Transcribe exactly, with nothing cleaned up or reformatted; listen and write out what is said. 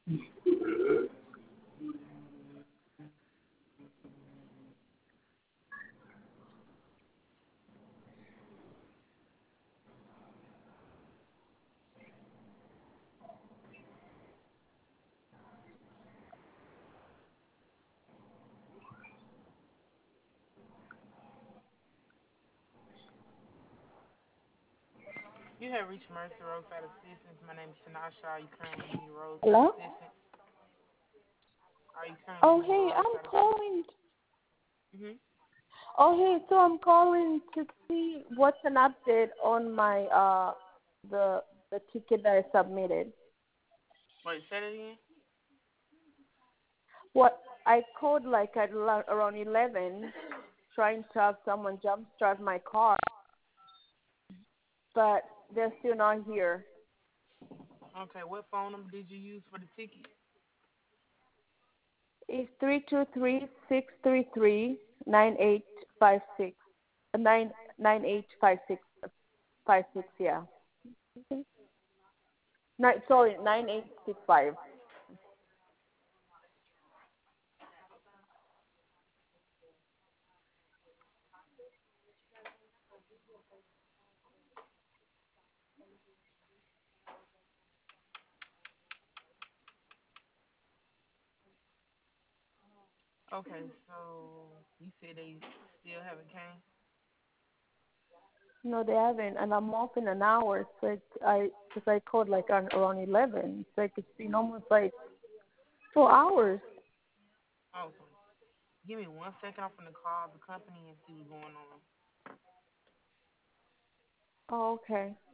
You have reached Mercy Roadside Assistance. My name is Tanasha. Are you currently needing roadside Hello? assistance? Are you currently Oh, needing hey, I'm roadside assistance? calling. Mhm. Oh, hey, so I'm calling to see what's an update on my uh the the ticket that I submitted. Wait, say that again. What I called like at la- around eleven, trying to have someone jumpstart my car, but they're still not here. Okay, what phone number did you use for the ticket? It's three two three six three three nine eight five six nine nine eight five six five six. Yeah. Nine, sorry, nine eight six five. Okay, so you said they still haven't came. No, they haven't, and I'm off in an hour. So it's, I, because I called like on, around eleven. It's like it's been almost like four hours. Okay. Give me one second. I'm gonna call the company and see what's going on. Oh, okay.